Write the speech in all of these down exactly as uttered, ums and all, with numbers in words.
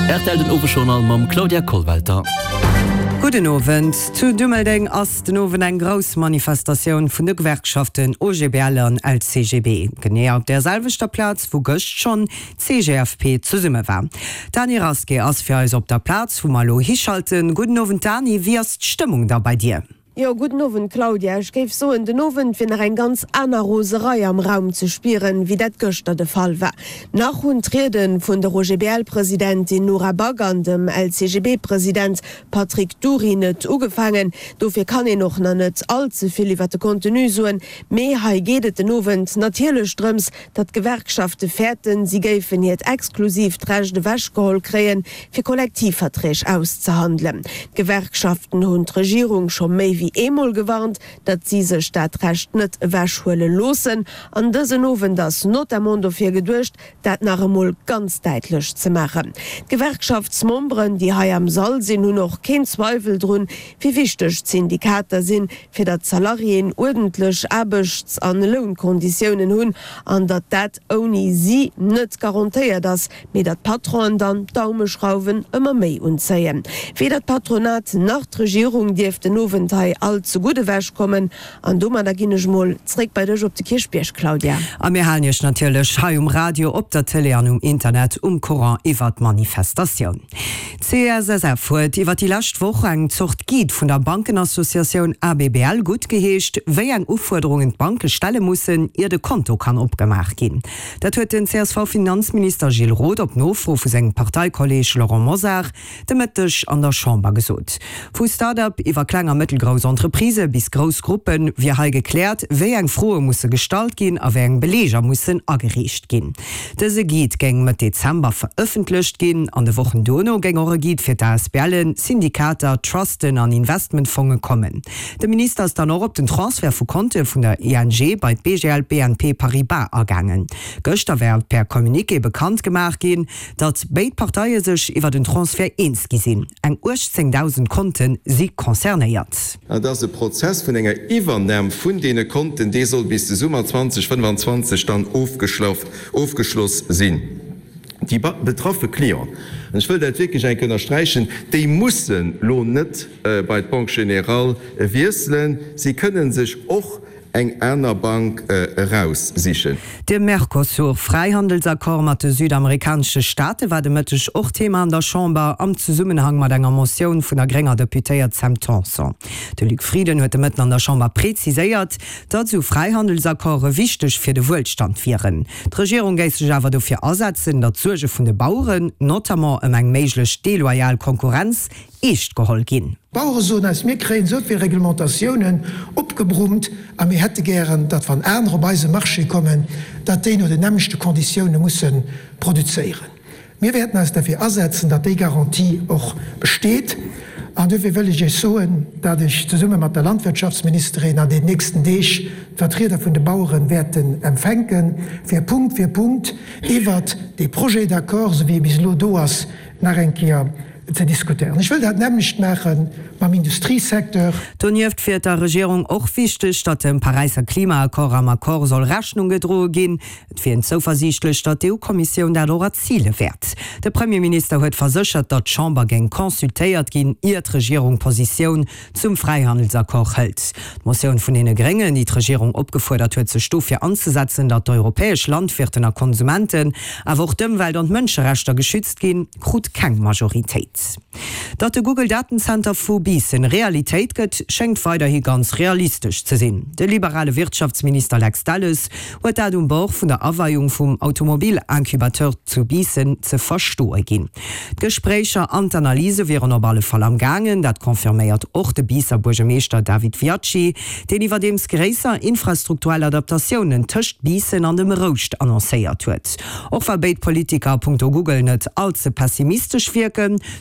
Ertel den Overjournal mam Claudia Kohlwalter. Guten Abend. Zu Dummelding ass den Owen eng Grousmanifestationun vun de Gewerkschaften O G B L an L C G B. Genné auf der selvechter Platz, wo gocht schon C G F P zu summe war. Dani Raske ass fir eus op der Platz, wo malo hischalten. Guten Abend, Dani, wie ist die Stimmung da bei dir? Ja, guten Abend, Claudia. Ich gebe so in den Abend, wenn er ein ganz andere Roserei am Raum zu spüren, wie das gestern der Fall war. Nach und Reden von der O G B L-Präsidentin Nora Bagger und dem L C G B-Präsident Patrick Dury nicht angefangen. Dafür kann ich noch nicht allzu viel über den Kontinu sagen. Mehr geht es den Abend natürlich darum, dass Gewerkschaften fährten, sie geben jetzt exklusiv die Rechte Wäschgeholt kriegen, für Kollektivverträge auszuhandeln. Die Gewerkschaften und die Regierung schon mehr wie emol gewarnt, dat sie se Stadtrecht net wäschhole losen, an dësen Owen das not am Mond fir gedurcht, dat nach emol ganz deitlich ze machen. Gewerkschaftsmembren, die ha am Saal sinn hun noch kein Zweifel drun, wie wichtig Syndikater sinn, fir dat Salarien ordentlich Arbechts- an Lohnkonditionen hun, an dat dat oni sie net garantiiert das, mit dat Patron dann Daumenschrauben immer méi unzeien. Wie dat Patronat nach der Regierung dief den Owenteil allzu gute Wäsch kommen, an dummer da ginnech moll zräg bei dech op de Kirchbierch, Claudia. Am mir hanech natürlich hai um Radio, op der Tele an um Internet um Koran iwwer Manifestation. C S S F huet iwwer die Lastwoch eng Zucht Giet vun der Bankenassoziation A B B L gut geheescht, wéi eng Aufforderungen Banke stelle mussssen, ihr de Konto kann opgemacht gin. Dat huet den C S V-Finanzminister Gilles Roth op Nofro vu seng Parteikolleg Laurent Moser demettech an der Chamber gesot. Fu Startup iwwer klenger mittelgros Entreprise bis Großgruppen wie ha geklärt, wéi eng frohe musssse gestalt gin, a eng Beleger mussssen agericht gin. Dese Giet geng mat Dezember veröffentlicht gin, an de wochen Dono geng eure Giet fir das Berlin, Syndikater, Trusten an Investmentfonge kommen. De Minister ist dann noch op den Transfer vu Konte vun der I N G bei B G L B N P Paribas ergangen. Göster wär per Kommuniké bekannt gemacht gin, dat beid Parteiie sech iwwer den Transfer eens gesinn. Eng achtzigtausend Konten sie konzerniert. Das der Prozess vun enger Iwernäm vun dee Konten dé soll bis de Summer zwanzig fünfundzwanzig dann aufgeschloss sinn. Die betroffe Klier. Ich will dat wirklich ein kënner streichen, déi mussssen lo net äh, bei d Banque General äh, wieselen, sie können sich och eng einer Bank äh, raussichen. De Mercosur Freihandelsakkord mat de südamerikanische Staate war deëttech och Thema an der Chamber am Zusammenhang mat enger Motion vun der Grenger Deputéiert Sam Thomson. De Luc Frieden huet mitten an der Chamber preziséiert, dat zu Freihandelsakkorde wichtig fir de Wohlstand viren. D' Regierung geist sich awer dofir ersetzen, dat Zuge vun de Bauuren, notamment em eng méiglech deloyal Konkurrenz, echt geholl gin. Bauer so als mir kreen so viel Reglementationen opgebrumt, a mir hätte gern, dat van andere Weise Marche kommen, dat de nur de nämlichste Konditionen mussssen produzieren. Wir werden als dafür ersetzen, dat die Garantie auch besteht. An dafür will ich so, dat ich zusammen mit der Landwirtschaftsministerin an den nächsten Tag Vertreter von den Bauern werden empfängen, für Punkt für Punkt, iwwer die Projekt d'accord, so wie bis Lodoas nach Enkia zu diskutieren. Ich will das nämlich machen beim Industriesektor. Tonieft fir der Regierung och wichtig, dat dem Pariser Klimaakkord am Akkor soll Rechnung gedrohe gin. Et fir so versichtlich, dat die E U-Kommission der Lora Ziele wert. Der Premierminister huet versichert, dat Chamber geng konsultéiert gin ihr d Regierung Position zum Freihandelsakkord hält. Motion vun ene Grengen, die d Regierung opgefordert huet ze Stufe anzusetzen, dat europäisch Landwirten a Konsumenten a auch Dëmmwelt und Mënscherechter geschützt gin, krut keng Majorität. Dat de Google Datencenter vu Bissen Realität gëtt, schenkt weiter hier ganz realistisch zu sinn. Der liberale Wirtschaftsminister Lex Dallas huet dat um Bauch vun der Aweiung vum Automobilinkubateur zu Bissen ze verstoe gin. Gesprächer an Analyse wären op alle Fall am gangen, dat konfirméiert och de Bisser Burgemeester David Viacci, den iwwer dems gräser infrastrukturelle Adaptationen töcht Bissen an dem Rocht annoncéiert huet. Och verbeit Politiker. Google net allze pessimistisch wirken,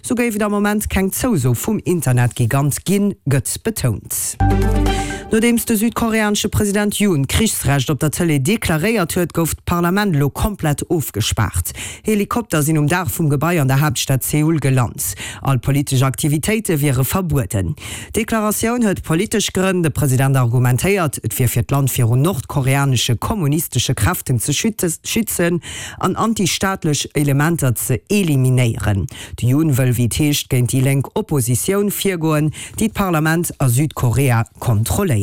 So gäbe der Moment kein Zoso vom Internetgigant ginn gëtt betont. Nodems der südkoreanische Präsident Yoon Kriegsrecht op der Tele deklariert huet, gouf Parlament lo komplett aufgespart. Helikopter sind um Dach vum Gebäi an der Hauptstadt Seoul gelandet. All politische Aktivitäten wäre verboten. Deklaration huet politisch Gründe Präsident argumentiert, et fir fir d Land fir nordkoreanische kommunistische Kräften zu schützen, an antistaatlich Elemente zu eliminieren. Die Yoon will wie techt gegen die Lenk Opposition firgoen, die d Parlament a Südkorea kontrolliert.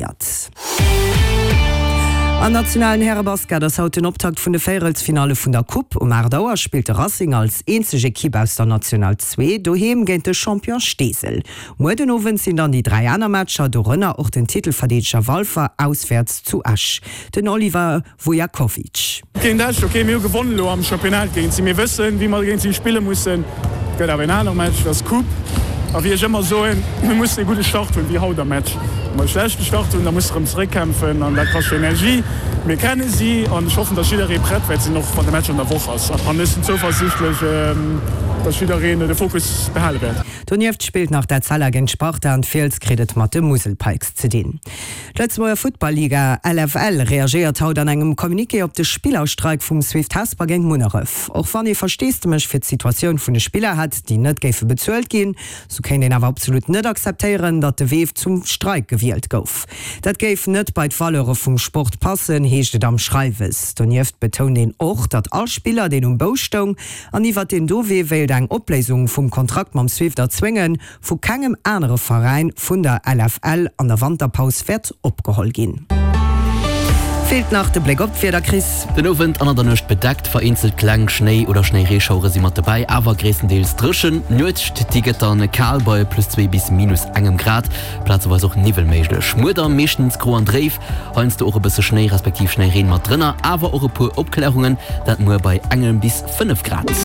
An nationalen Herrebasket das haut den Optakt vun de Féelsfinale vun der Kupp um Erdauer spielte Racing als enzege Kipp aus der National zwei, doheem géint de Champion Stesel. Mo den Owen sind dann die drei aner Matscher do Rënner och den Titelverdeetscher Walfer auswärts zu Asch. Den Oliver Vujakovic. Gen okay, mir gewonnen lo am Championat gehen sie mir wissen, wie man gegen sie spielen mussssen. Gët a einer Match das Kupp. Aber wie ich immer so wir muss eine gute Start und wie haut der Match schlechte Start und da muss zurückkämpfen an der kostet Energie wir kennen sie und ich hoffe dass jeder Brett weil sie noch von der Match in der Woche ist und ist zuversichtlich ähm, dass wieder den Fokus behalten wird. Donjeft spielt nach der Zahlagent Sparta und Fehlskredit Matte Muselpikes zu den. Letzte Footballliga L F L reagiert haut an engem Kommuniqué op de Spielausstreik vum Swift Hasper gegen Munerev. Auch wann ihr verstehst mech fir d Situation vun de Spieler hat, die net géfe bezuelt gin, so kann den aber absolut net akzeptieren, dat de Weef zum Streik gewielt gouf. Dat geif net bei Fallere vum Sport passen, heeschtet am Schreiwes. Donjeft betont den och, dat all Spieler den um Baustung aniwwer den Dowe wählt eng Opläisung vum Kontrakt mam Swift erzwingen, wo kegem enere Verein vun der L F L an der Wanderpaus fährt opgehol gin. Fehlt nach de Blick op fir der Kris. Den Owen an der nicht bedeckt, vereinzelt Klang, Schnee oder Schneereschaure sind immer dabei, aber größtenteils drischen. Nötigt die Gitterne Karlbäu plus zwei bis minus einem Grad. Platz war auch nivelmäßig. Mutter meistens Gro und Reif. Heinst du auch ein bisschen Schnee, respektive Schneerehen mal drinnen, aber auch ein paar Abklärungen, das nur bei einem bis fünf Grad.